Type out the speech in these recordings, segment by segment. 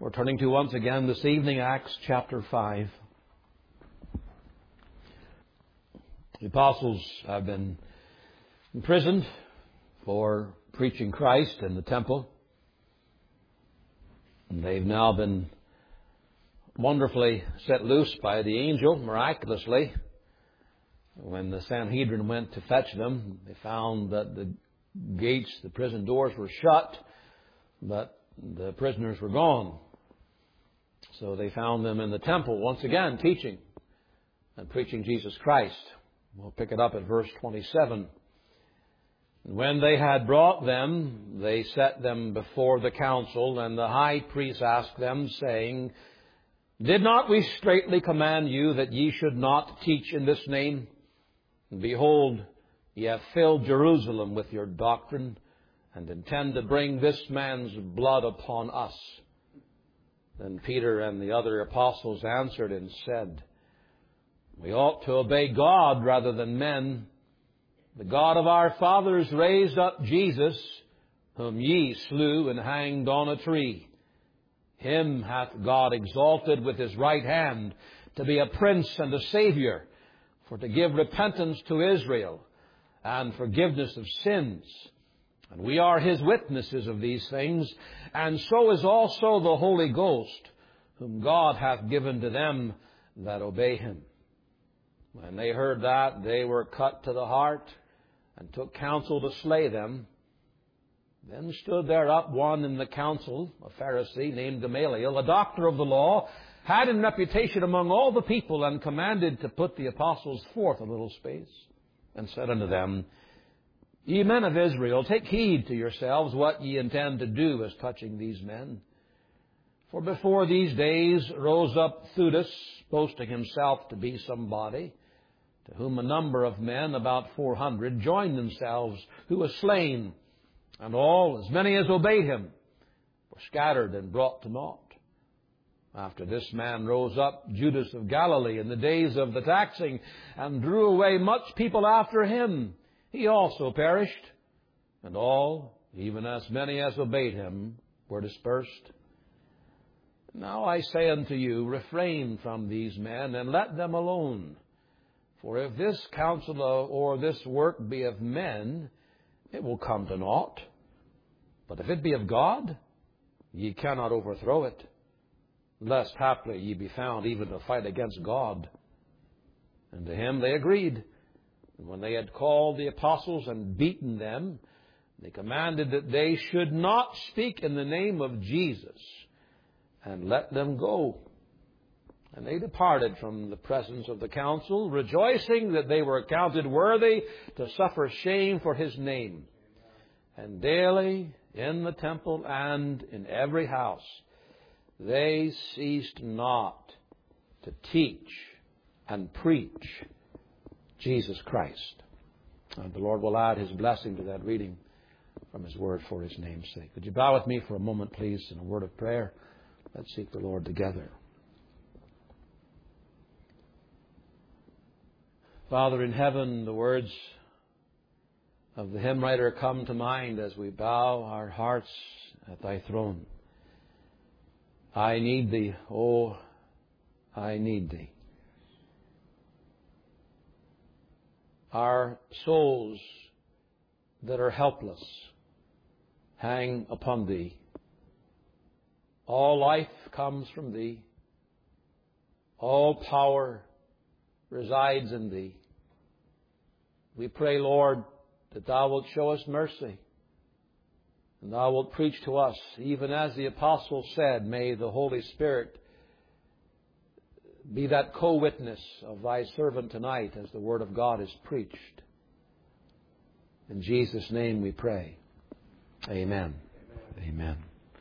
We're turning to once again this evening Acts chapter 5. The apostles have been imprisoned for preaching Christ in the temple. And they've now been wonderfully set loose by the angel, miraculously. When the Sanhedrin went to fetch them, they found that the gates, the prison doors were shut, but the prisoners were gone. So they found them in the temple once again teaching and preaching Jesus Christ. We'll pick it up at verse 27. And when they had brought them, they set them before the council, and the high priest asked them, saying, Did not we straitly command you that ye should not teach in this name? And behold, ye have filled Jerusalem with your doctrine, and intend to bring this man's blood upon us. Then Peter and the other apostles answered and said, We ought to obey God rather than men. The God of our fathers raised up Jesus, whom ye slew and hanged on a tree. Him hath God exalted with His right hand to be a prince and a Savior, for to give repentance to Israel and forgiveness of sins. And we are His witnesses of these things, and so is also the Holy Ghost, whom God hath given to them that obey Him. When they heard that, they were cut to the heart, and took counsel to slay them. Then stood there up one in the council, a Pharisee named Gamaliel, a doctor of the law, had in reputation among all the people, and commanded to put the apostles forth a little space, and said unto them, Ye men of Israel, take heed to yourselves what ye intend to do as touching these men. For before these days rose up Theudas, boasting himself to be somebody, to whom a number of men, about 400, joined themselves, who was slain, and all, as many as obeyed him, were scattered and brought to naught. After this man rose up Judas of Galilee in the days of the taxing, and drew away much people after him. He also perished, and all, even as many as obeyed him, were dispersed. Now I say unto you, refrain from these men, and let them alone. For if this counsel or this work be of men, it will come to naught. But if it be of God, ye cannot overthrow it, lest haply ye be found even to fight against God. And to him they agreed. And when they had called the apostles and beaten them, they commanded that they should not speak in the name of Jesus, and let them go. And they departed from the presence of the council, rejoicing that they were accounted worthy to suffer shame for His name. And daily in the temple and in every house they ceased not to teach and preach Jesus Christ. And the Lord will add His blessing to that reading from His Word for His name's sake. Would you bow with me for a moment, please, in a word of prayer? Let's seek the Lord together. Father in heaven, the words of the hymn writer come to mind as we bow our hearts at Thy throne. I need Thee, oh, I need Thee. Our souls that are helpless hang upon Thee. All life comes from Thee. All power resides in Thee. We pray, Lord, that Thou wilt show us mercy, and Thou wilt preach to us, even as the apostle said, may the Holy Spirit be that co-witness of Thy servant tonight as the Word of God is preached. In Jesus' name we pray. Amen. Amen.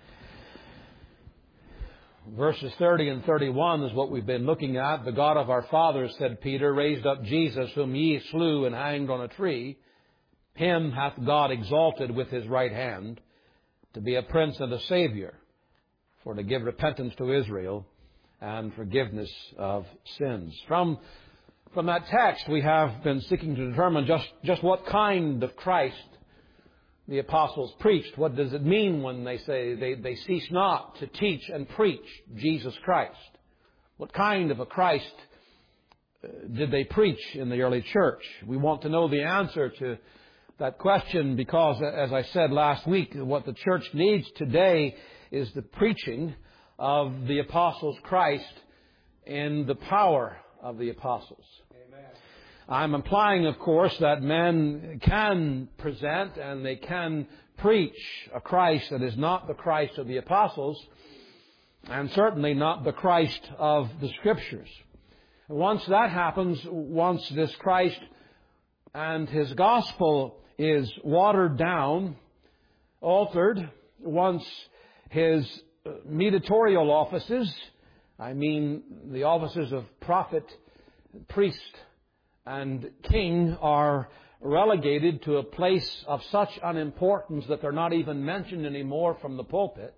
Verses 30 and 31 is what we've been looking at. The God of our fathers, said Peter, raised up Jesus, whom ye slew and hanged on a tree. Him hath God exalted with His right hand to be a prince and a Savior, for to give repentance to Israel and forgiveness of sins. From that text, we have been seeking to determine just what kind of Christ the apostles preached? What does it mean when they say they cease not to teach and preach Jesus Christ? What kind of a Christ did they preach in the early church? We want to know the answer to that question because, as I said last week, what the church needs today is the preaching of the apostles' Christ in the power of the apostles. Amen. I'm implying, of course, that men can present and they can preach a Christ that is not the Christ of the apostles and certainly not the Christ of the Scriptures. Once that happens, once this Christ and His gospel is watered down, altered, once His mediatorial offices, I mean the offices of prophet, priest, and king, are relegated to a place of such unimportance that they're not even mentioned anymore from the pulpit.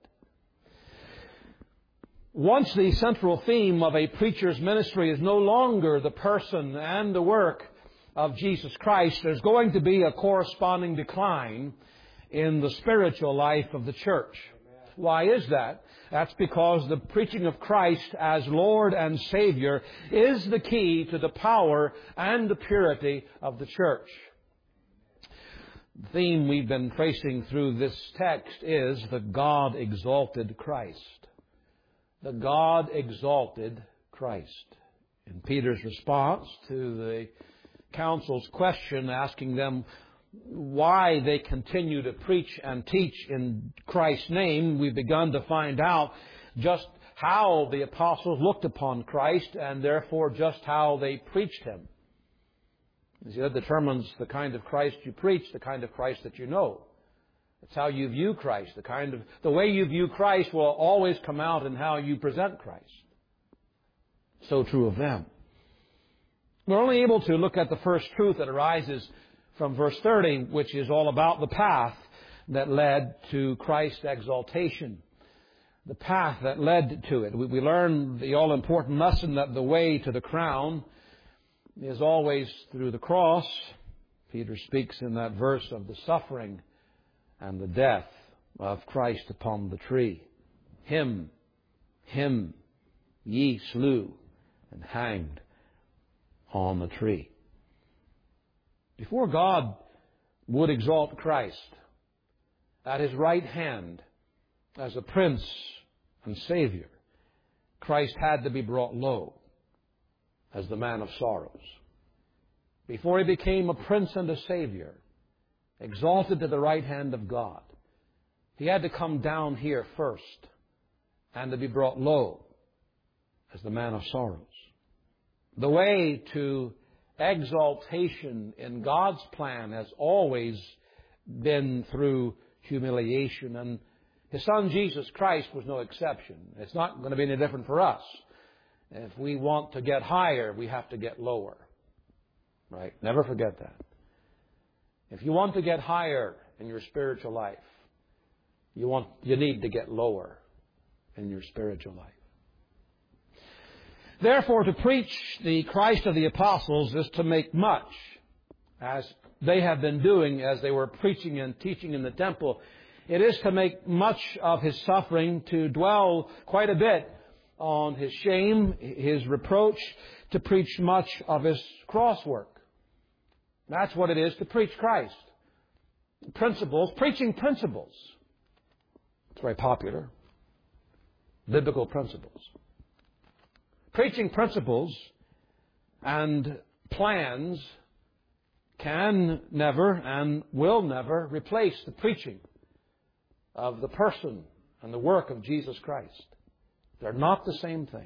Once the central theme of a preacher's ministry is no longer the person and the work of Jesus Christ, there's going to be a corresponding decline in the spiritual life of the church. Why is that? That's because the preaching of Christ as Lord and Savior is the key to the power and the purity of the church. The theme we've been tracing through this text is the God-exalted Christ. The God-exalted Christ. In Peter's response to the council's question asking them why they continue to preach and teach in Christ's name, we've begun to find out just how the apostles looked upon Christ and therefore just how they preached Him. You see, that determines the kind of Christ you preach, the kind of Christ that you know. It's how you view Christ. The way you view Christ will always come out in how you present Christ. So true of them. We're only able to look at the first truth that arises from verse 30, which is all about the path that led to Christ's exaltation. The path that led to it. We learn the all-important lesson that the way to the crown is always through the cross. Peter speaks in that verse of the suffering and the death of Christ upon the tree. Him ye slew and hanged on the tree. Before God would exalt Christ at His right hand as a Prince and Savior, Christ had to be brought low as the man of sorrows. Before He became a Prince and a Savior, exalted to the right hand of God, He had to come down here first and to be brought low as the man of sorrows. The way to exaltation in God's plan has always been through humiliation, and His Son Jesus Christ was no exception. It's not going to be any different for us. If we want to get higher, we have to get lower. Right? Never forget that. If you want to get higher in your spiritual life, you need to get lower in your spiritual life. Therefore, to preach the Christ of the apostles is to make much, as they have been doing as they were preaching and teaching in the temple. It is to make much of His suffering, to dwell quite a bit on His shame, His reproach, to preach much of His cross work. That's what it is to preach Christ. Preaching principles. It's very popular. Biblical principles. Preaching principles and plans can never and will never replace the preaching of the person and the work of Jesus Christ. They're not the same thing.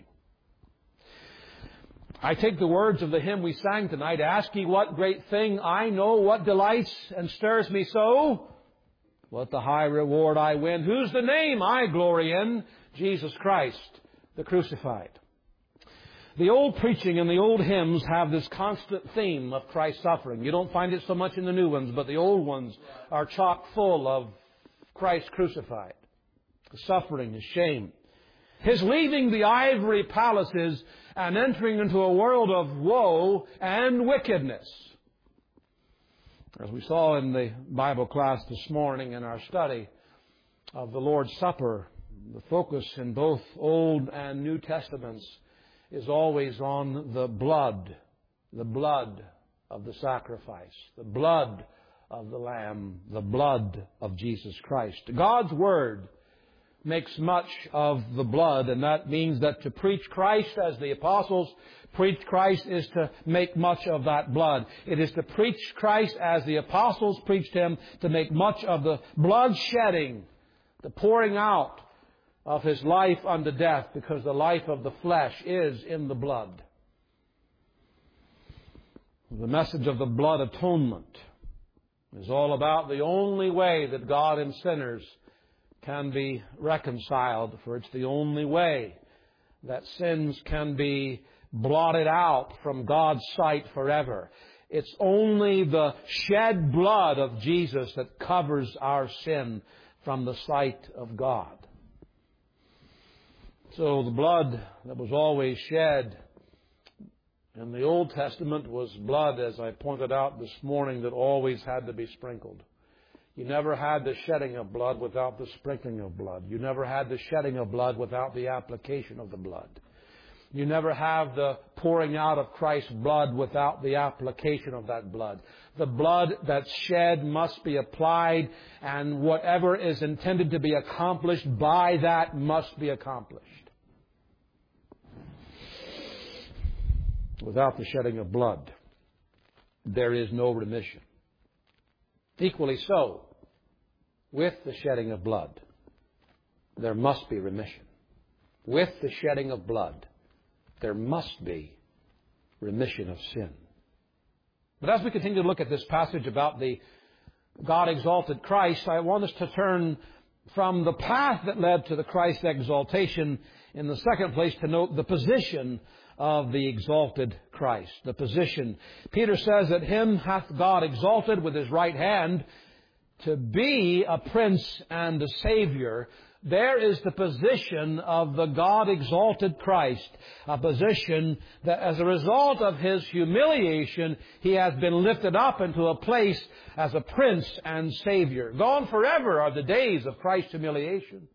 I take the words of the hymn we sang tonight, ask ye what great thing I know, what delights and stirs me so, what the high reward I win, whose the name I glory in, Jesus Christ, the crucified. The old preaching and the old hymns have this constant theme of Christ's suffering. You don't find it so much in the new ones, but the old ones are chock full of Christ crucified. The suffering, His shame. His leaving the ivory palaces and entering into a world of woe and wickedness. As we saw in the Bible class this morning in our study of the Lord's Supper, the focus in both Old and New Testaments is always on the blood of the sacrifice, the blood of the Lamb, the blood of Jesus Christ. God's Word makes much of the blood, and that means that to preach Christ as the apostles preached Christ is to make much of that blood. It is to preach Christ as the apostles preached Him, to make much of the blood shedding, the pouring out of His life unto death, because the life of the flesh is in the blood. The message of the blood atonement is all about the only way that God and sinners can be reconciled, for it's the only way that sins can be blotted out from God's sight forever. It's only the shed blood of Jesus that covers our sin from the sight of God. So the blood that was always shed in the Old Testament was blood, as I pointed out this morning, that always had to be sprinkled. You never had the shedding of blood without the sprinkling of blood. You never had the shedding of blood without the application of the blood. You never have the pouring out of Christ's blood without the application of that blood. The blood that's shed must be applied, and whatever is intended to be accomplished by that must be accomplished. Without the shedding of blood, there is no remission. Equally so, with the shedding of blood, there must be remission. With the shedding of blood, there must be remission of sin. But as we continue to look at this passage about the God-exalted Christ, I want us to turn from the path that led to the Christ exaltation, in the second place, to note the position of the exalted Christ. The position. Peter says that Him hath God exalted with His right hand to be a Prince and a Savior. There is the position of the God-exalted Christ, a position that as a result of His humiliation, He has been lifted up into a place as a Prince and Savior. Gone forever are the days of Christ's humiliation.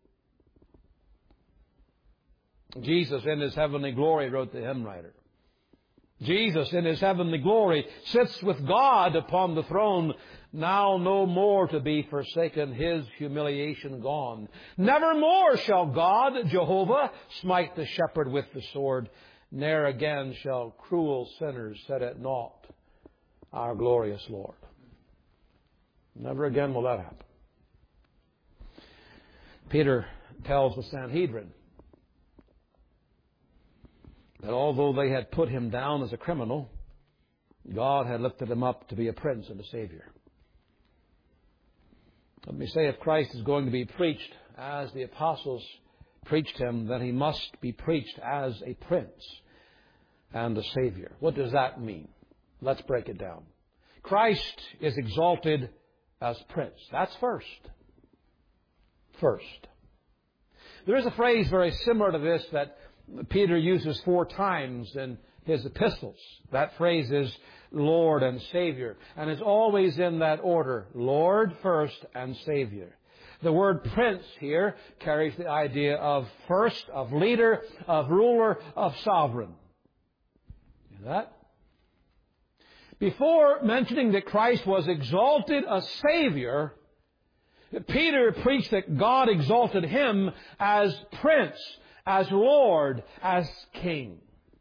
Jesus in His heavenly glory, wrote the hymn writer. Jesus in His heavenly glory sits with God upon the throne, now no more to be forsaken, His humiliation gone. Never more shall God, Jehovah, smite the shepherd with the sword. Ne'er again shall cruel sinners set at naught our glorious Lord. Never again will that happen. Peter tells the Sanhedrin that although they had put Him down as a criminal, God had lifted Him up to be a Prince and a Savior. Let me say, if Christ is going to be preached as the apostles preached Him, then He must be preached as a Prince and a Savior. What does that mean? Let's break it down. Christ is exalted as Prince. That's first. First. There is a phrase very similar to this that Peter uses 4 times in his epistles. That phrase is Lord and Savior. And it's always in that order. Lord first and Savior. The word Prince here carries the idea of first, of leader, of ruler, of sovereign. You know that? Before mentioning that Christ was exalted as Savior, Peter preached that God exalted Him as Prince, as Lord, as King.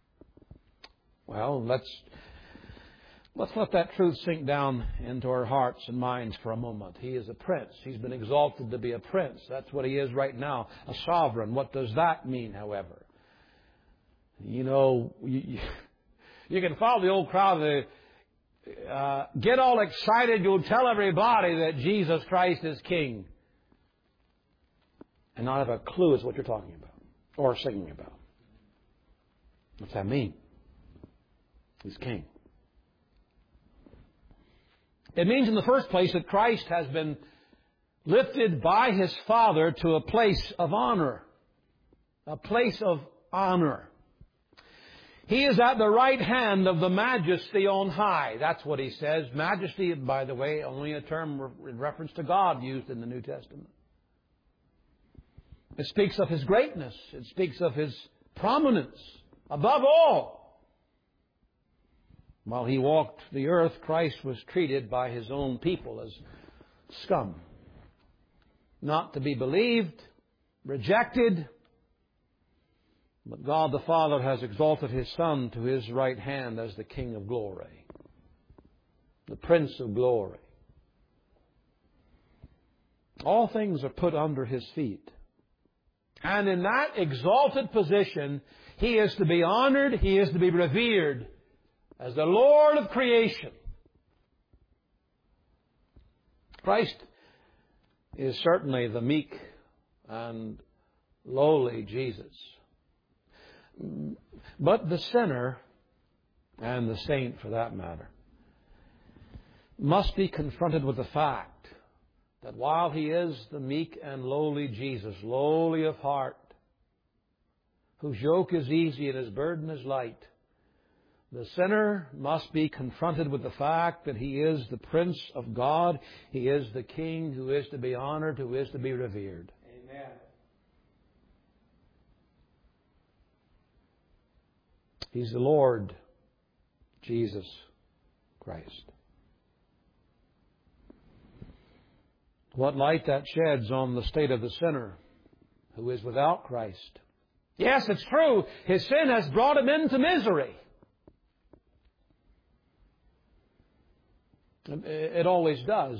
Well, let's let that truth sink down into our hearts and minds for a moment. He is a Prince. He's been exalted to be a Prince. That's what He is right now, a sovereign. What does that mean, however? You know, you can follow the old crowd. Get all excited. You'll tell everybody that Jesus Christ is King, and not have a clue as to what you're talking about or singing about. What's that mean? He's King. It means in the first place that Christ has been lifted by His Father to a place of honor. A place of honor. He is at the right hand of the Majesty on high. That's what he says. Majesty, by the way, only a term in reference to God used in the New Testament. It speaks of His greatness. It speaks of His prominence above all. While He walked the earth, Christ was treated by His own people as scum. Not to be believed, rejected. But God the Father has exalted His Son to His right hand as the King of glory, the Prince of glory. All things are put under His feet. And in that exalted position, He is to be honored, He is to be revered as the Lord of creation. Christ is certainly the meek and lowly Jesus. But the sinner, and the saint for that matter, must be confronted with the fact that while he is the meek and lowly Jesus, lowly of heart, whose yoke is easy and his burden is light, the sinner must be confronted with the fact that he is the Prince of God. He is the King who is to be honored, who is to be revered. Amen. He's the Lord Jesus Christ. What light that sheds on the state of the sinner who is without Christ. Yes, it's true. His sin has brought him into misery. It always does.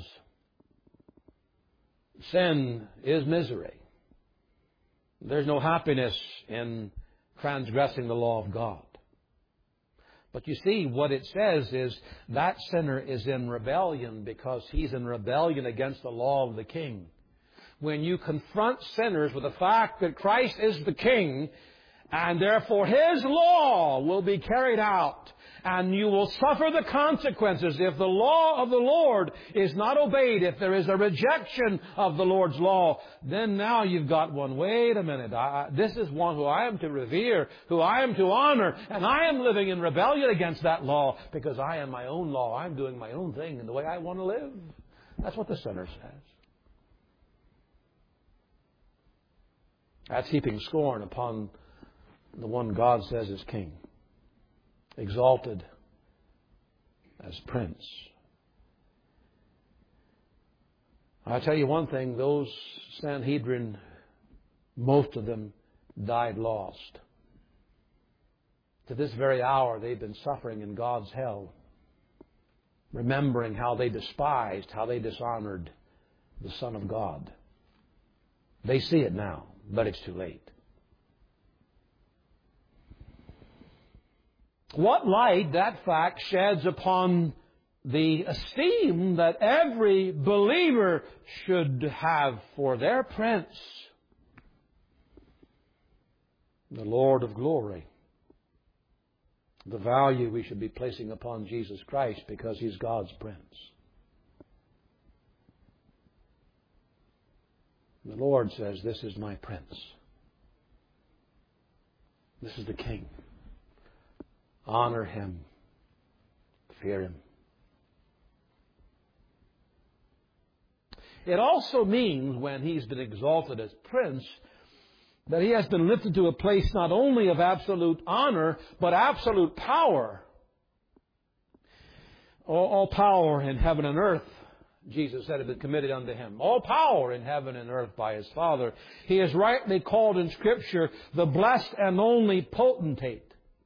Sin is misery. There's no happiness in transgressing the law of God. But you see, what it says is that sinner is in rebellion because he's in rebellion against the law of the King. When you confront sinners with the fact that Christ is the King, and therefore His law will be carried out, and you will suffer the consequences if the law of the Lord is not obeyed, if there is a rejection of the Lord's law, then now you've got one. Wait a minute. This is one who I am to revere, who I am to honor, and I am living in rebellion against that law because I am my own law. I'm doing my own thing in the way I want to live. That's what the sinner says. That's heaping scorn upon the one God says is King, exalted as Prince. I'll tell you one thing, those Sanhedrin, most of them died lost. To this very hour, they've been suffering in God's hell, remembering how they despised, how they dishonored the Son of God. They see it now, but it's too late. What light that fact sheds upon the esteem that every believer should have for their Prince, the Lord of glory. The value we should be placing upon Jesus Christ because He's God's Prince. The Lord says, "This is my Prince. This is the King. Honor Him. Fear Him." It also means, when He's been exalted as Prince, that He has been lifted to a place not only of absolute honor, but absolute power. All power in heaven and earth, Jesus said, had been committed unto Him. All power in heaven and earth by His Father. He is rightly called in Scripture the blessed and only potentate.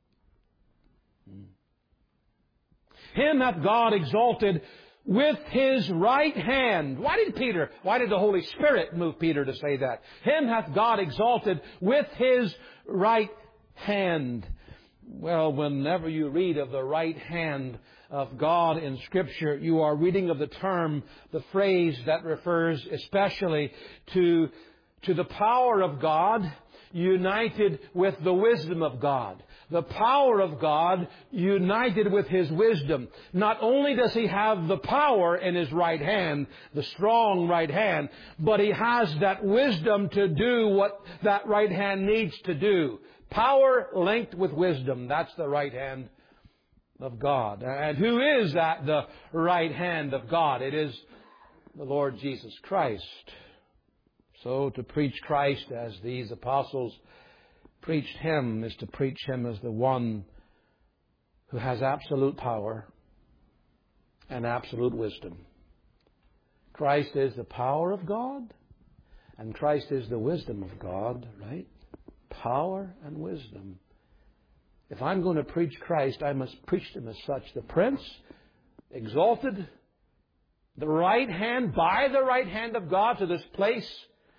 Him hath God exalted with His right hand. Why did the Holy Spirit move Peter to say that? Him hath God exalted with His right hand. Well, whenever you read of the right hand of God in Scripture, you are reading of the term, the phrase that refers especially to the power of God united with the wisdom of God. The power of God united with His wisdom. Not only does He have the power in His right hand, the strong right hand, but He has that wisdom to do what that right hand needs to do. Power linked with wisdom. That's the right hand of God. And who is at the right hand of God? It is the Lord Jesus Christ. So to preach Christ as these apostles preached Him is to preach Him as the one who has absolute power and absolute wisdom. Christ is the power of God, and Christ is the wisdom of God, right? Power and wisdom. If I'm going to preach Christ, I must preach Him as such. The Prince, exalted, the right hand, by the right hand of God to this place.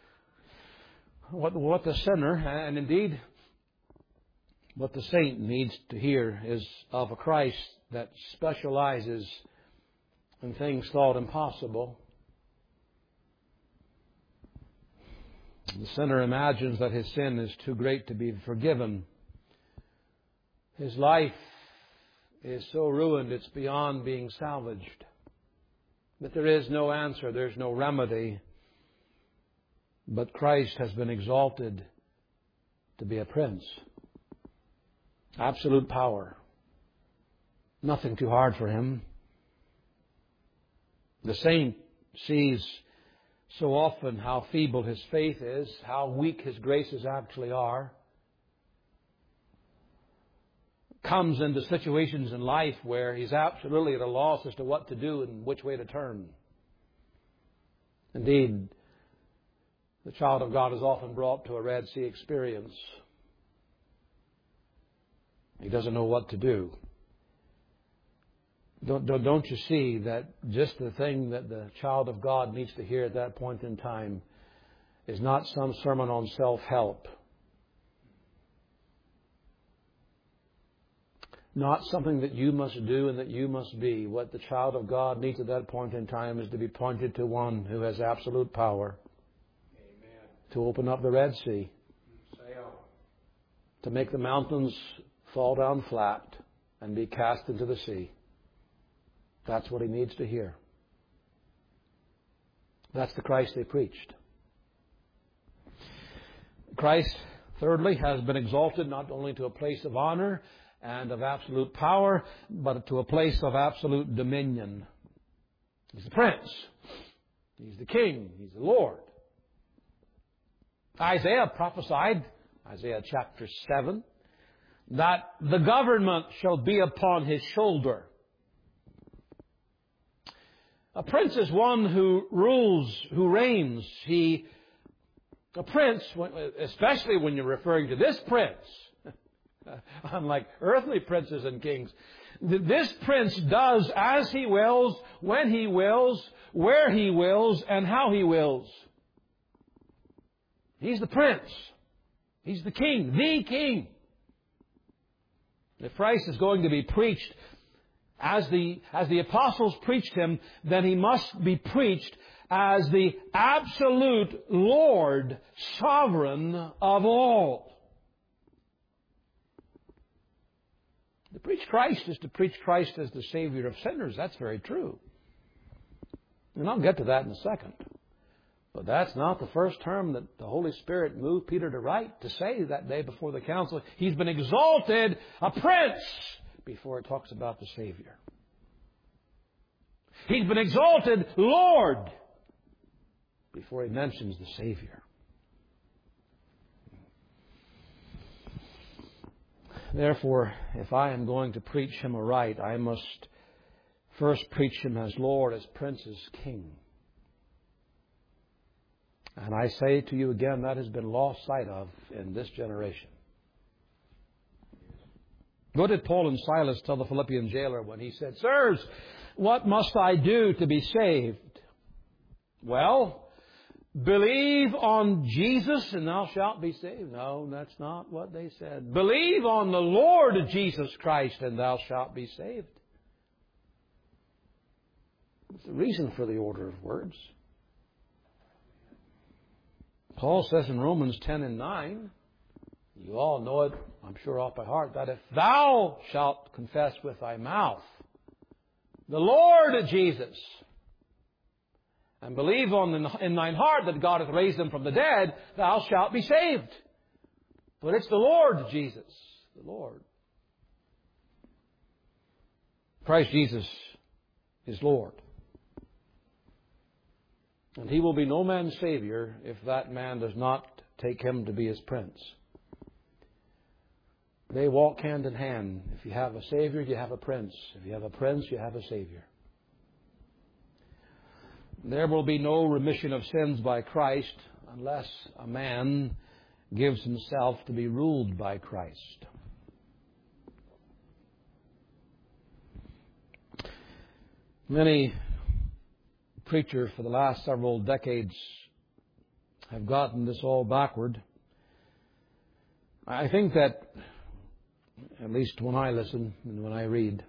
What the sinner, and indeed what the saint needs to hear is of a Christ that specializes in things thought impossible. The sinner imagines that his sin is too great to be forgiven. His life is so ruined it's beyond being salvaged. But there is no answer, there's no remedy. But Christ has been exalted to be a prince. Absolute power. Nothing too hard for Him. The saint sees so often how feeble his faith is, how weak his graces actually are. Comes into situations in life where he's absolutely at a loss as to what to do and which way to turn. Indeed, the child of God is often brought to a Red Sea experience. He doesn't know what to do. Don't you see that just the thing that the child of God needs to hear at that point in time is not some sermon on self-help. Not something that you must do and that you must be. What the child of God needs at that point in time is to be pointed to one who has absolute power. Amen. To open up the Red Sea. To make the mountains fall down flat and be cast into the sea. That's what he needs to hear. That's the Christ they preached. Christ, thirdly, has been exalted not only to a place of honor and of absolute power, but to a place of absolute dominion. He's the Prince. He's the King. He's the Lord. Isaiah prophesied, Isaiah chapter 7, that the government shall be upon His shoulder. A prince is one who rules, who reigns. A prince, especially when you're referring to this prince, unlike earthly princes and kings, this prince does as he wills, when he wills, where he wills, and how he wills. He's the prince. He's the king, the king. If Christ is going to be preached as the apostles preached Him, then He must be preached as the absolute Lord, sovereign of all. To preach Christ is to preach Christ as the Savior of sinners. That's very true. And I'll get to that in a second. But that's not the first term that the Holy Spirit moved Peter to write, to say that day before the council. He's been exalted, a prince, before it talks about the Savior. He's been exalted Lord before he mentions the Savior. Therefore, if I am going to preach Him aright, I must first preach Him as Lord, as Prince, as King. And I say to you again, that has been lost sight of in this generation. What did Paul and Silas tell the Philippian jailer when he said, "Sirs, what must I do to be saved?" Well, believe on Jesus and thou shalt be saved. No, that's not what they said. Believe on the Lord Jesus Christ and thou shalt be saved. It's the reason for the order of words. Paul says in Romans 10 and 9, you all know it, I'm sure off by heart, that if thou shalt confess with thy mouth the Lord Jesus, and believe in thine heart that God hath raised Him from the dead, thou shalt be saved. But it's the Lord Jesus, the Lord. Christ Jesus is Lord. And He will be no man's Savior if that man does not take Him to be his Prince. They walk hand in hand. If you have a Savior, you have a Prince. If you have a Prince, you have a Savior. There will be no remission of sins by Christ unless a man gives himself to be ruled by Christ. Many preachers for the last several decades have gotten this all backward. I think that, at least when I listen and when I read,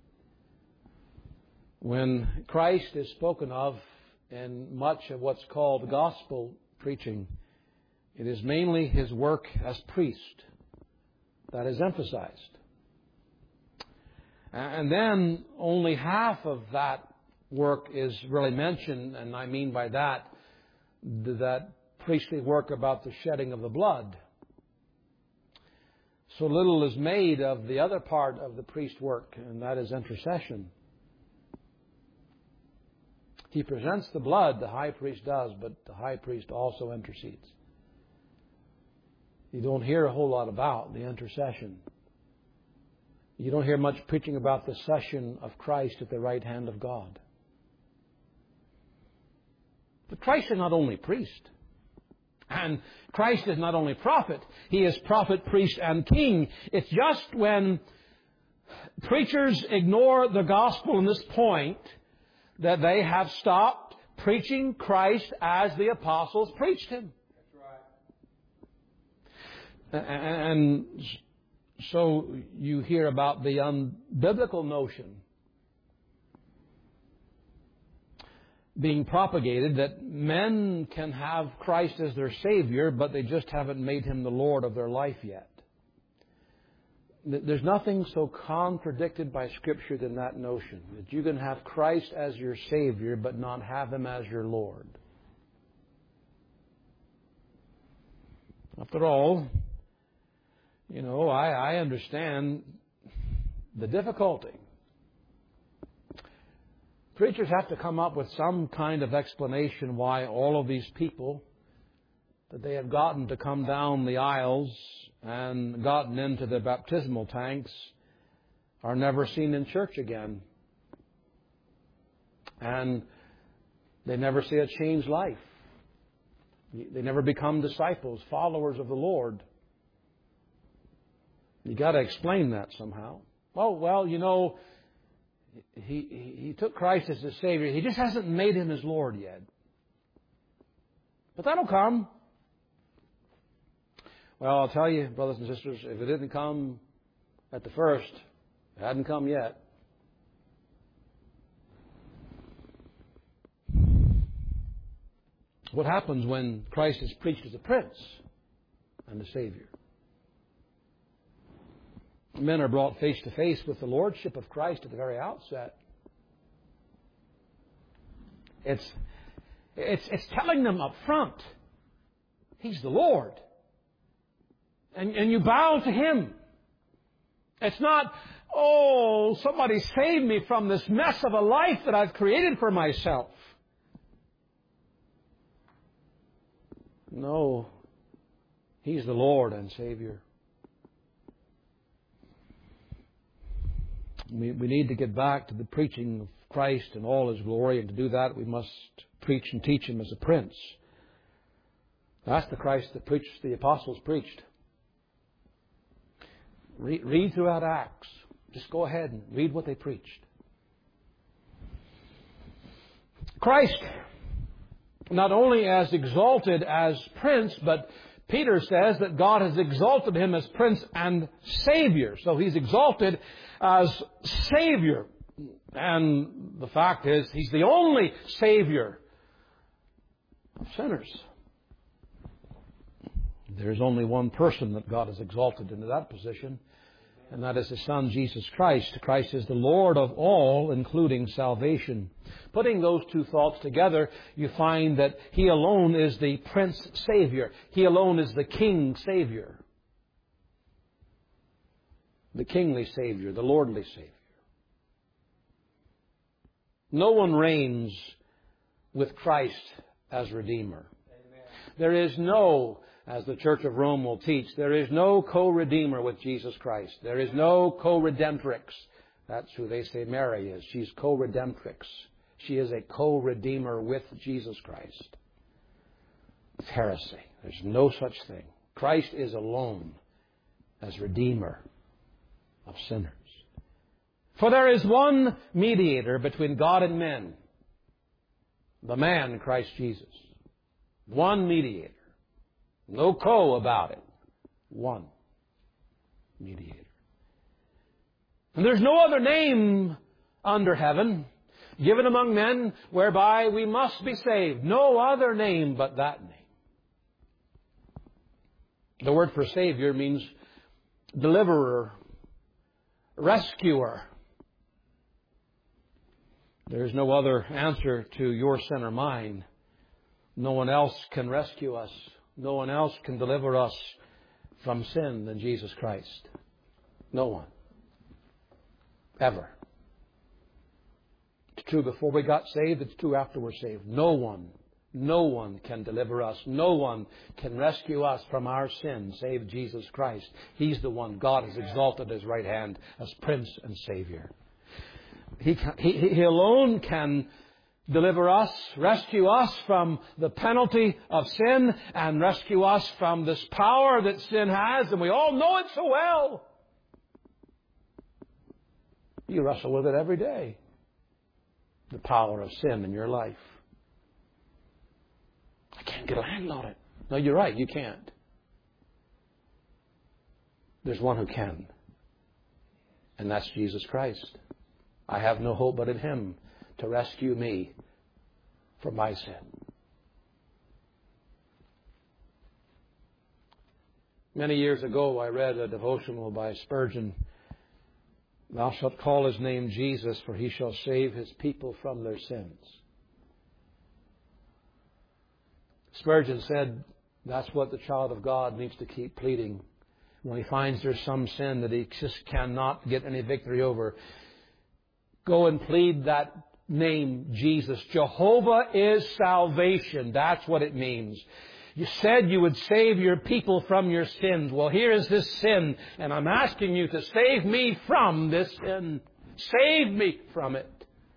when Christ is spoken of in much of what's called gospel preaching, it is mainly His work as priest that is emphasized. And then only half of that work is really mentioned, and I mean by that priestly work about the shedding of the blood. So little is made of the other part of the priest work, and that is intercession. He presents the blood, the high priest does, but the high priest also intercedes. You don't hear a whole lot about the intercession. You don't hear much preaching about the session of Christ at the right hand of God. But Christ is not only priest. And Christ is not only prophet. He is prophet, priest, and king. It's just when preachers ignore the gospel in this point that they have stopped preaching Christ as the apostles preached Him. That's right. And so you hear about the unbiblical notion being propagated that men can have Christ as their Savior, but they just haven't made Him the Lord of their life yet. There's nothing so contradicted by Scripture than that notion, that you can have Christ as your Savior, but not have Him as your Lord. After all, I understand the difficulty. Preachers have to come up with some kind of explanation why all of these people that they have gotten to come down the aisles and gotten into the baptismal tanks are never seen in church again. And they never see a changed life. They never become disciples, followers of the Lord. You got to explain that somehow. Well, He took Christ as His Savior. He just hasn't made Him His Lord yet. But that'll come. Well, I'll tell you, brothers and sisters, if it didn't come at the first, it hadn't come yet. What happens when Christ is preached as a Prince and the Savior? Men are brought face to face with the Lordship of Christ at the very outset. It's telling them up front, He's the Lord. And you bow to Him. It's not, somebody save me from this mess of a life that I've created for myself. No, He's the Lord and Savior. We need to get back to the preaching of Christ in all His glory, and to do that we must preach and teach Him as a Prince. That's the Christ that the apostles preached. Read throughout Acts. Just go ahead and read what they preached. Christ, not only as exalted as Prince, but Peter says that God has exalted Him as Prince and Savior. So He's exalted as Savior. And the fact is, He's the only Savior of sinners. There's only one person that God has exalted into that position, and that is His Son, Jesus Christ. Christ is the Lord of all, including salvation. Putting those two thoughts together, you find that He alone is the Prince Savior. He alone is the King Savior. the kingly Savior, the lordly Savior. No one reigns with Christ as Redeemer. Amen. There is no, as the Church of Rome will teach, there is no co-redeemer with Jesus Christ. There is no co-redemptrix. That's who they say Mary is. She's co-redemptrix. She is a co-redeemer with Jesus Christ. It's heresy. There's no such thing. Christ is alone as Redeemer of sinners. For there is one mediator between God and men, the man Christ Jesus. One mediator. No co about it. One mediator. And there's no other name under heaven given among men whereby we must be saved. No other name but that name. The word for Savior means deliverer, rescuer. There is no other answer to your sin or mine. No one else can rescue us. No one else can deliver us from sin than Jesus Christ. No one. Ever. It's true before we got saved. It's true after we're saved. No one can deliver us. No one can rescue us from our sin save Jesus Christ. He's the one God has exalted at His right hand as Prince and Savior. He alone can deliver us, rescue us from the penalty of sin, and rescue us from this power that sin has, and we all know it so well. You wrestle with it every day. The power of sin in your life. I can't get a handle on it. No, you're right, you can't. There's one who can. And that's Jesus Christ. I have no hope but in Him to rescue me from my sin. Many years ago, I read a devotional by Spurgeon. Thou shalt call His name Jesus, for He shall save His people from their sins. Spurgeon said that's what the child of God needs to keep pleading when he finds there's some sin that he just cannot get any victory over. Go and plead that name, Jesus. Jehovah is salvation. That's what it means. You said you would save your people from your sins. Well, here is this sin, and I'm asking you to save me from this sin. Save me from it.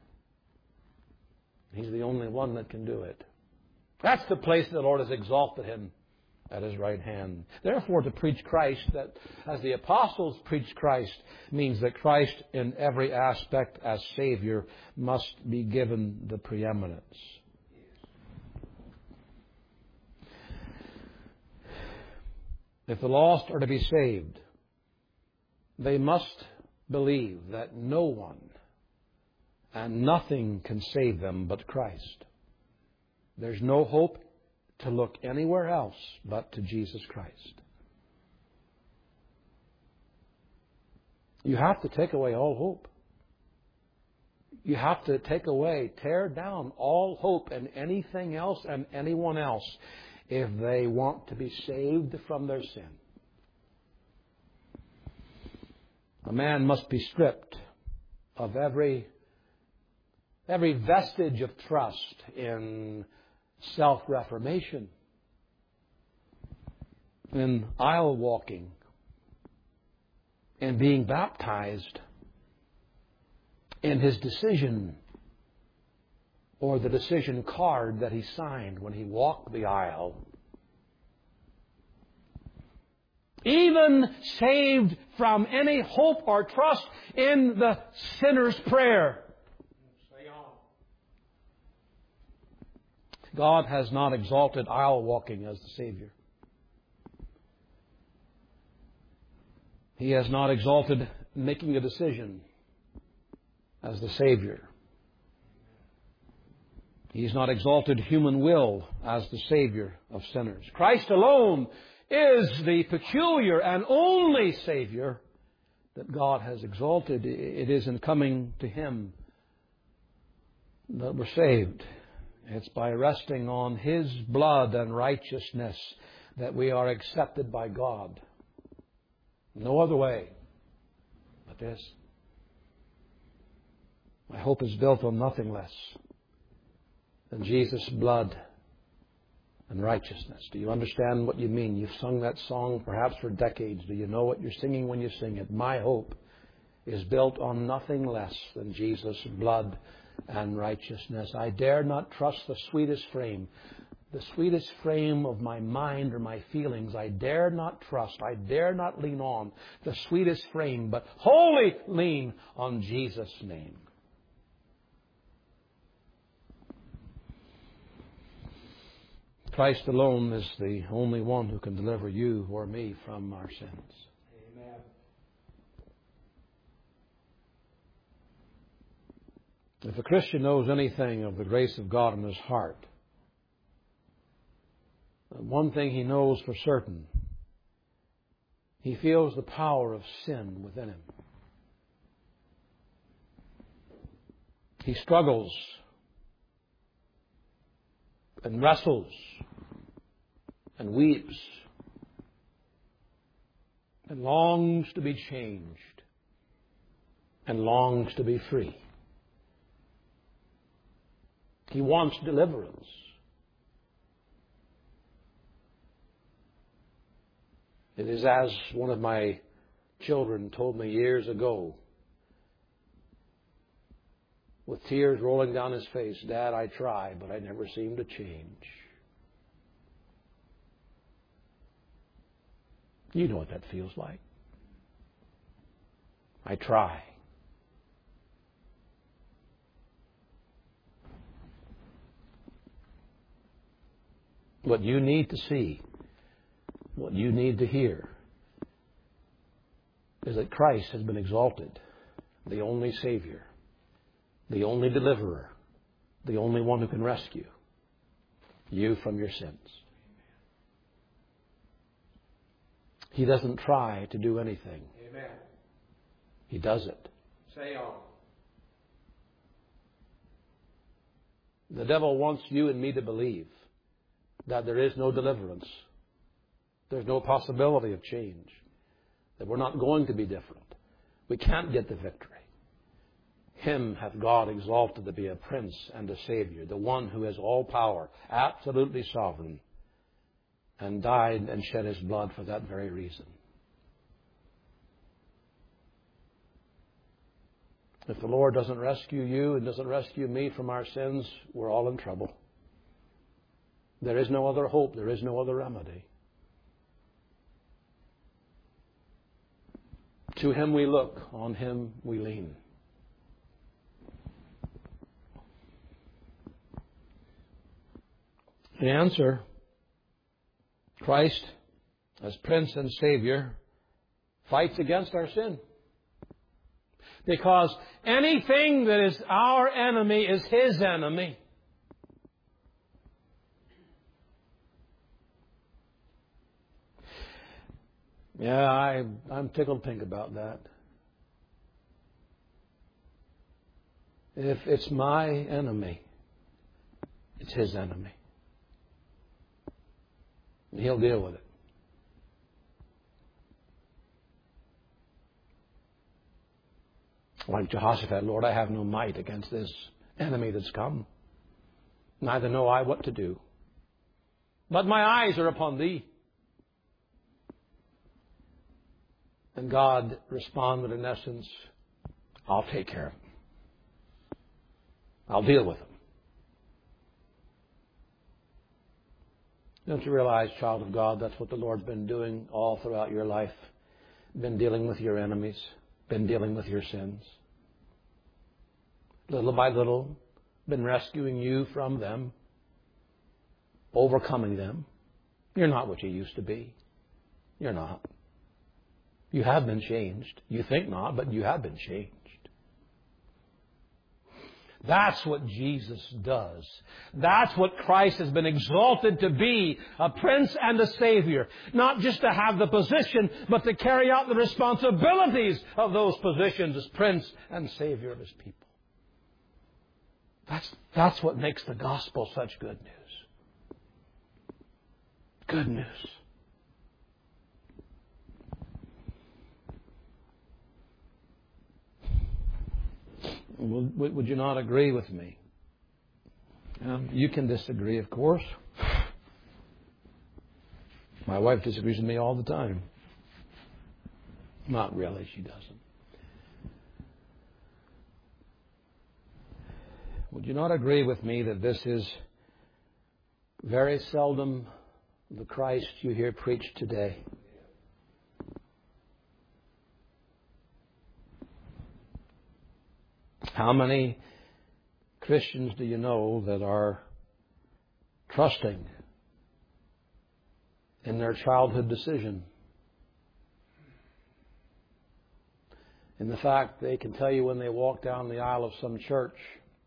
He's the only one that can do it. That's the place the Lord has exalted Him at His right hand. Therefore, to preach Christ, that as the apostles preached Christ, means that Christ in every aspect as Savior must be given the preeminence. If the lost are to be saved, they must believe that no one and nothing can save them but Christ. There's no hope to look anywhere else but to Jesus Christ. You have to take away all hope. You have to tear down all hope in anything else and anyone else if they want to be saved from their sin. A man must be stripped of every vestige of trust in self-reformation, in aisle walking, in being baptized, in his decision or the decision card that he signed when he walked the aisle. Even saved from any hope or trust in the sinner's prayer. God has not exalted aisle walking as the Savior. He has not exalted making a decision as the Savior. He's not exalted human will as the Savior of sinners. Christ alone is the peculiar and only Savior that God has exalted. It is in coming to Him that we're saved. It's by resting on His blood and righteousness that we are accepted by God. No other way. it is. My hope is built on nothing less than Jesus' blood and righteousness. Do you understand what you mean? You've sung that song perhaps for decades. Do you know what you're singing when you sing it? My hope is built on nothing less than Jesus' blood and righteousness. I dare not trust the sweetest frame of my mind or my feelings. I dare not trust. I dare not lean on the sweetest frame, but wholly lean on Jesus' name. Christ alone is the only one who can deliver you or me from our sins. Amen. If a Christian knows anything of the grace of God in his heart, one thing he knows for certain, he feels the power of sin within him. He struggles and wrestles and weeps and longs to be changed and longs to be free. He wants deliverance. It is as one of my children told me years ago, with tears rolling down his face, "Dad, I try, but I never seem to change." You know what that feels like. I try. What you need to see, what you need to hear, is that Christ has been exalted, the only Savior, the only deliverer, the only one who can rescue you from your sins. He doesn't try to do anything. Amen. He does it. Say on. The devil wants you and me to believe that there is no deliverance. There's no possibility of change. That we're not going to be different. We can't get the victory. Him hath God exalted to be a Prince and a Savior, the one who has all power, absolutely sovereign, and died and shed His blood for that very reason. If the Lord doesn't rescue you and doesn't rescue me from our sins, we're all in trouble. There is no other hope. There is no other remedy. To Him we look. On Him we lean. The answer, Christ, as Prince and Savior, fights against our sin. Because anything that is our enemy is His enemy. Yeah, I'm tickled pink about that. If it's my enemy, it's His enemy. And He'll deal with it. Like Jehoshaphat, Lord, I have no might against this enemy that's come. Neither know I what to do. But my eyes are upon Thee. And God responded in essence, I'll take care of him. I'll deal with him. Don't you realize, child of God, that's what the Lord's been doing all throughout your life? Been dealing with your enemies. Been dealing with your sins. Little by little, been rescuing you from them. Overcoming them. You're not what you used to be. You're not. You have been changed. You think not, but you have been changed. That's what Jesus does. That's what Christ has been exalted to be, a Prince and a Savior. Not just to have the position, but to carry out the responsibilities of those positions as Prince and Savior of His people. That's what makes the gospel such good news. Good news. Would you not agree with me? You can disagree, of course. My wife disagrees with me all the time. Not really, she doesn't. Would you not agree with me that this is very seldom the Christ you hear preached today? How many Christians do you know that are trusting in their childhood decision? In the fact they can tell you when they walk down the aisle of some church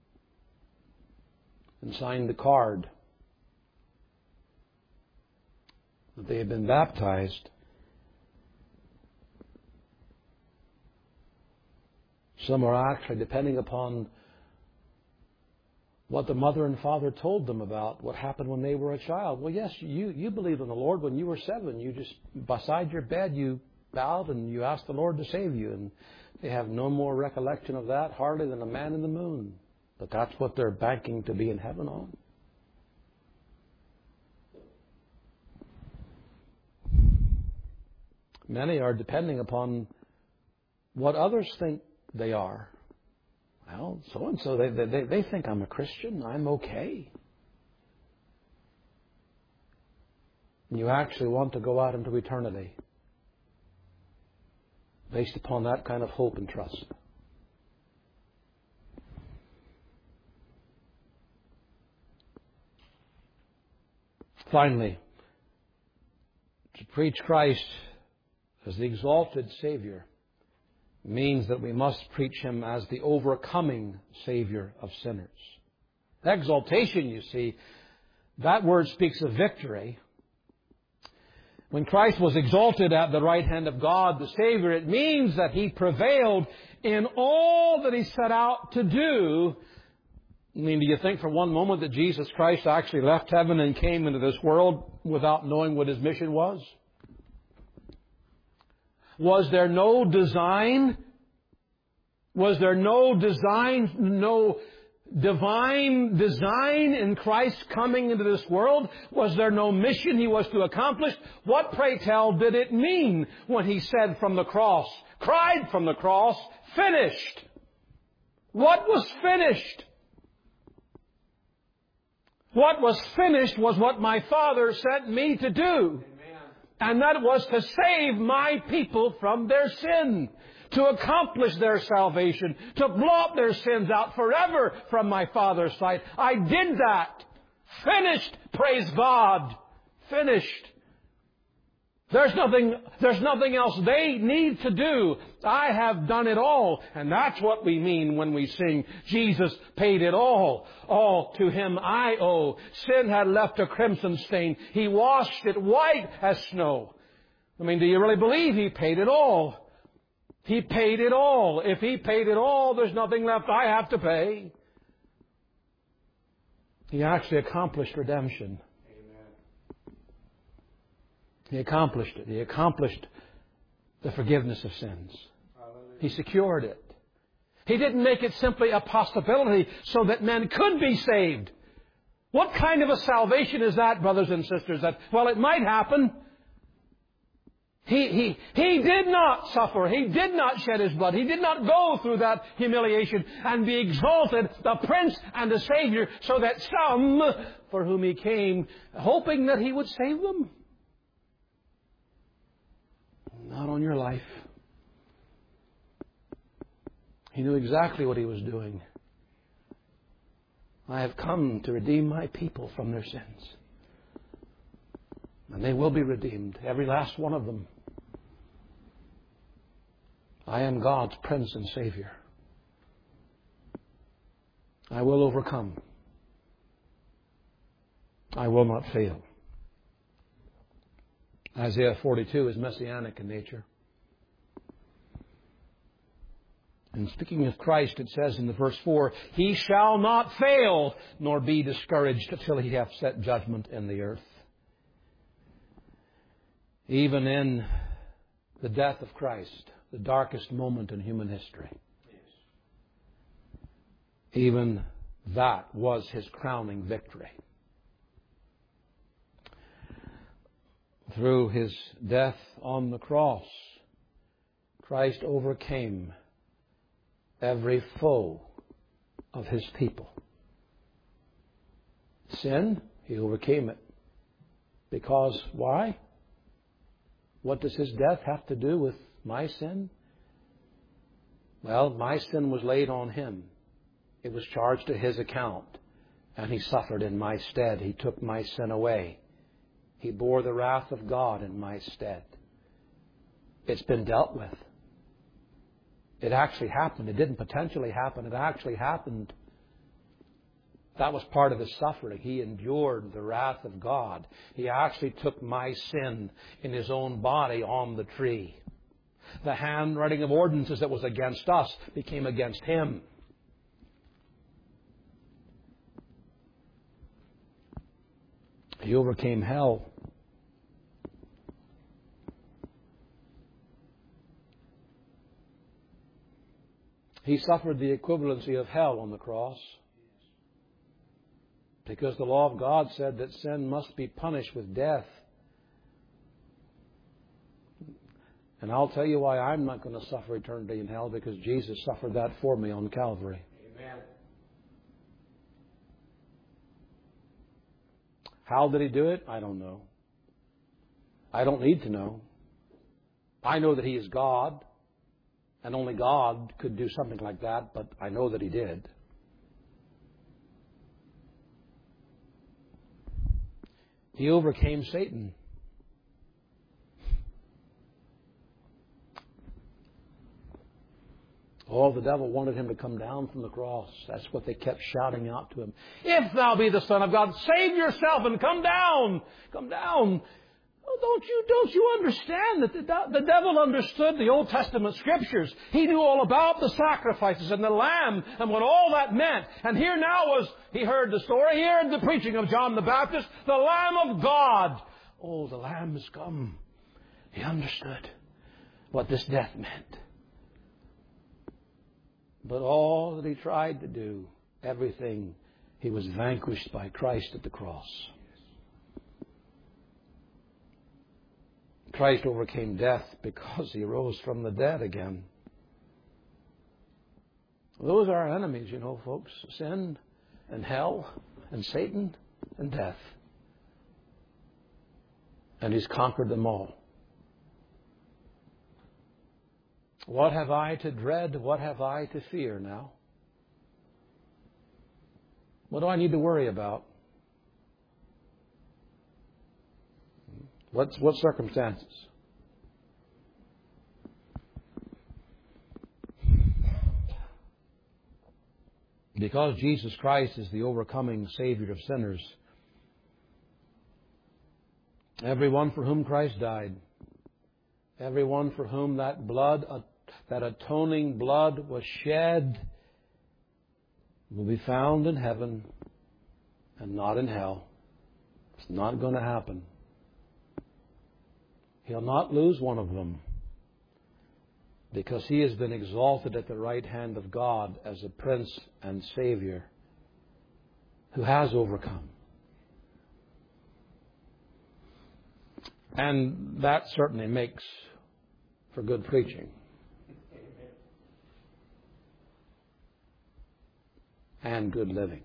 and signed the card that they have been baptized. Some are actually depending upon what the mother and father told them about what happened when they were a child. Well, yes, you believed in the Lord when you were 7. You just, beside your bed, you bowed and you asked the Lord to save you. And they have no more recollection of that, hardly, than a man in the moon. But that's what they're banking to be in heaven on. Many are depending upon what others think they are. Well, so-and-so, they think I'm a Christian. I'm okay. You actually want to go out into eternity based upon that kind of hope and trust. Finally, to preach Christ as the exalted Savior means that we must preach Him as the overcoming Savior of sinners. Exaltation, you see, that word speaks of victory. When Christ was exalted at the right hand of God, the Savior, it means that He prevailed in all that He set out to do. I mean, do you think for one moment that Jesus Christ actually left heaven and came into this world without knowing what His mission was? Was there no design? Was there no divine design in Christ coming into this world? Was there no mission He was to accomplish? What, pray tell, did it mean when He said from the cross, cried from the cross, finished? What was finished? What was finished was what my Father sent me to do. And that was to save my people from their sin, to accomplish their salvation, to blot their sins out forever from my Father's sight. I did that. Finished. Praise God. Finished. There's nothing else they need to do. I have done it all. And that's what we mean when we sing, Jesus paid it all. All to Him I owe. Sin had left a crimson stain. He washed it white as snow. I mean, do you really believe He paid it all? He paid it all. If He paid it all, there's nothing left I have to pay. He actually accomplished redemption. He accomplished it. He accomplished the forgiveness of sins. He secured it. He didn't make it simply a possibility so that men could be saved. What kind of a salvation is that, brothers and sisters? That, well, it might happen. He did not suffer. He did not shed His blood. He did not go through that humiliation and be exalted, the Prince and the Savior, so that some for whom He came, hoping that He would save them. Not on your life. He knew exactly what He was doing. I have come to redeem my people from their sins. And they will be redeemed, every last one of them. I am God's Prince and Savior. I will overcome. I will not fail. Isaiah 42 is messianic in nature. And speaking of Christ, it says in the verse 4, He shall not fail, nor be discouraged till He hath set judgment in the earth. Even in the death of Christ, the darkest moment in human history, Even that was His crowning victory. Through His death on the cross, Christ overcame every foe of His people. Sin, He overcame it. Because why? What does His death have to do with my sin? Well, my sin was laid on Him. It was charged to His account. And He suffered in my stead. He took my sin away. He bore the wrath of God in my stead. It's been dealt with. It actually happened. It didn't potentially happen. It actually happened. That was part of His suffering. He endured the wrath of God. He actually took my sin in His own body on the tree. The handwriting of ordinances that was against us became against Him. He overcame hell. He suffered the equivalency of hell on the cross. Because the law of God said that sin must be punished with death. And I'll tell you why I'm not going to suffer eternity in hell, because Jesus suffered that for me on Calvary. Amen. How did He do it? I don't know. I don't need to know. I know that He is God, and only God could do something like that, but I know that He did. He overcame Satan. Oh, the devil wanted Him to come down from the cross. That's what they kept shouting out to Him. If thou be the Son of God, save yourself and come down. Come down. Oh, don't you understand that the devil understood the Old Testament Scriptures? He knew all about the sacrifices and the Lamb and what all that meant. And here now he heard the story, he heard the preaching of John the Baptist, the Lamb of God. Oh, the Lamb has come. He understood what this death meant. But all that he tried to do, everything, he was vanquished by Christ at the cross. Christ overcame death because He rose from the dead again. Those are our enemies, you know, folks. Sin and hell and Satan and death. And He's conquered them all. What have I to dread? What have I to fear now? What do I need to worry about? What circumstances? Because Jesus Christ is the overcoming Savior of sinners, everyone for whom Christ died, everyone for whom that blood, that atoning blood was shed, will be found in heaven and not in hell. It's not going to happen. He'll not lose one of them, because He has been exalted at the right hand of God as a Prince and Savior who has overcome. And that certainly makes for good preaching. And good living.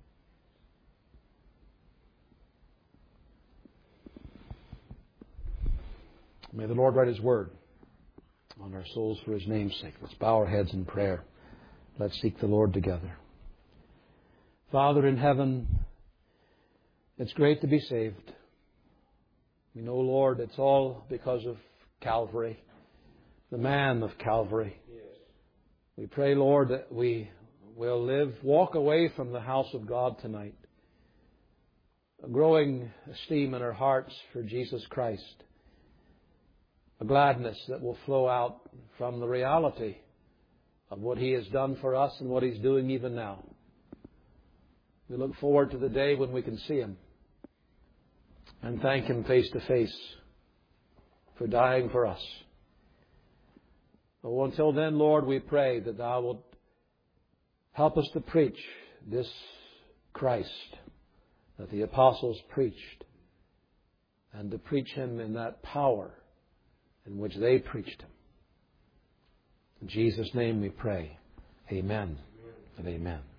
May the Lord write His Word on our souls for His name's sake. Let's bow our heads in prayer. Let's seek the Lord together. Father in heaven, it's great to be saved. We know, Lord, it's all because of Calvary, the man of Calvary. Yes. We pray, Lord, that we will walk away from the house of God tonight, a growing esteem in our hearts for Jesus Christ, a gladness that will flow out from the reality of what He has done for us and what He's doing even now. We look forward to the day when we can see Him and thank Him face to face for dying for us. Oh, until then, Lord, we pray that Thou wilt Help us to preach this Christ that the apostles preached, and to preach Him in that power in which they preached Him. In Jesus' name we pray. Amen and amen.